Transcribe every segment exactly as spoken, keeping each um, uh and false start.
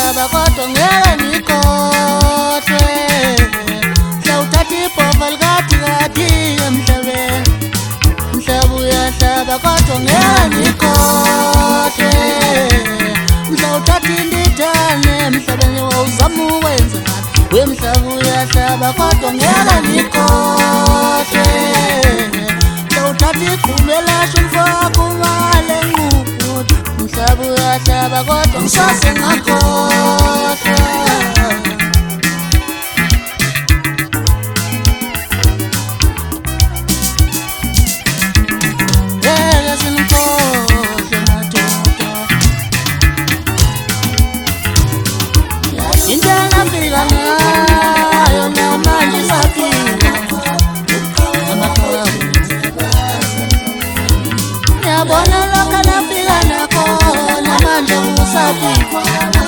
uyahlaba kodwa ngeke ngikhohlwe. Mhla uthatha ibhofa likathi kathi emhlabeni. Mhlaba uyahlaba kodwa ngeke ngikhohlwe. Mhla uthatha indithane emhlabeni wawuzama ukwenza wemhlaba uyahlaba kodwa ngeke ngikhohlwe. Mhla uthatha iqhume lasho umfaka umale ngukuthi umhlaba uyahlaba kodwa ngisase ngakhohlwa. Ngeke sinikhohlwe madoda, into engafika ngayo namanje isaphila. Ngiyabona lokho nafika nakho namanje usaphila.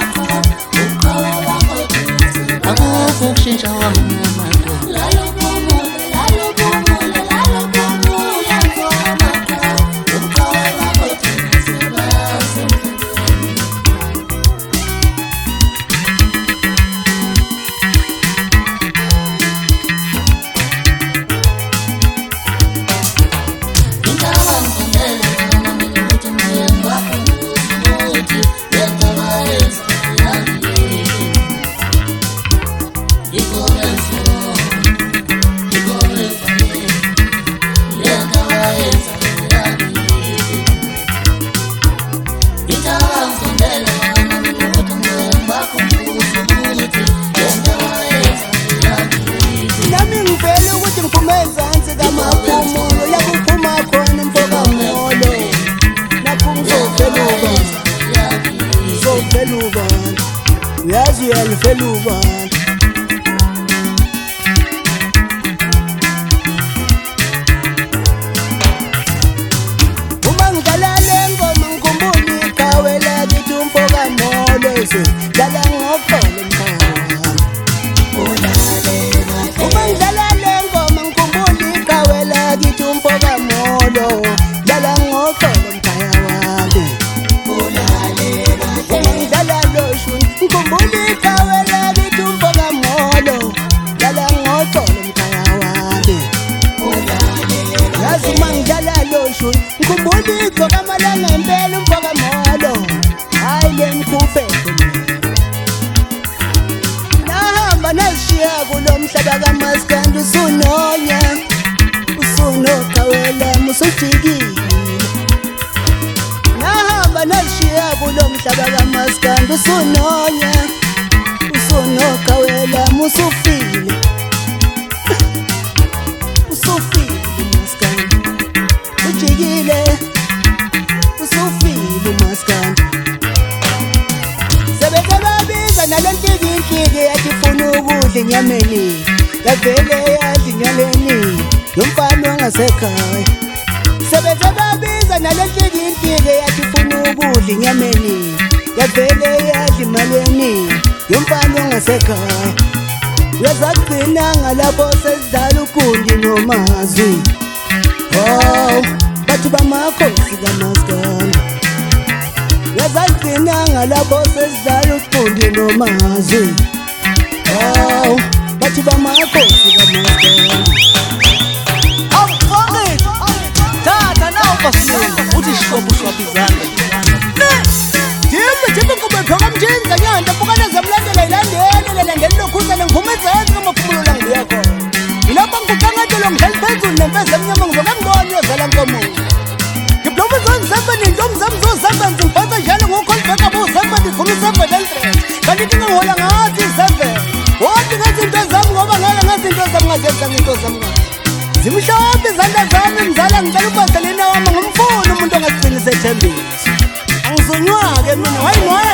Akukho ukushintsha wami ngamadoda. Yazi yalifeluba uma ngidlala ngoma ngikhumbula iqhawe lakithi umfoka molo dlala ngokholo mkhaya. Uma ngidlala ngoma ngikhumbula iqhawe lakithi umfoka molo dlala ngokholo mkhaya wami. Uma ngidlala loshu ngikhumbula iqhawe lakithi umfoka molo dlala ngokholo mkhaya wami. Yazi uma ngidlala loshu ngikhumbula igcoka amalanga empela umfoka molo hayi le mkhuphethe. Nahamba nashiya kulo mhlaba kaMaskandi usunonya usunoqhawela musujikile. Nahamba nashiya kulo mhlaba kaMaskandi usunonya usunoqhawela musufile. Usufile Maskandi ujikile usufile Maskandi. Sebeke babiza nalontikinhliki yatifuna ukudla enyameni yavele yadla inyaleni yomfana wangasekhaya. Sebeke babiza nalontikinhliki yatifuna ukudla enyameni yavele yadla imaleni yomfana wangasekhaya. Uyazagcina ngalapho sesidlala ukundi nomazwi. Oh, bathi bamakhosi kaMaskandi. Uyazagcina ngalapho sesidlala ukundi nomazwi. Oh, bathi bamakhosi kaMaskandi. Awufake tata nawo basilinga uthi shophu shophu izandla. Jimbe jimbe kube phoka mthinza nyanda pokana zamlandela ilandele lelandele lokhuzana ngivumeza yenza ngamaphumulo la ngiya khona. Ilapha ngikuqangathelwa ngidlala phezulu nempeza emnyama ngizoke ngibone yozala nkomo. Diploma zone seven intombi zami zosebenza ngibhaza njalo ngokhonibheka bo-seven ngivuma i-seven eltret. Kanti into engihola ngathi i-seven. Wathi ngathi into zami ngoba ngeke ngathi into zami ngazenza ngento zami ngathi. Zimhlophe izandla zami mzala ngicela ubadalena wami ngumfuni umuntu ongagcini sethembisa. Angizonywake mina hayi moya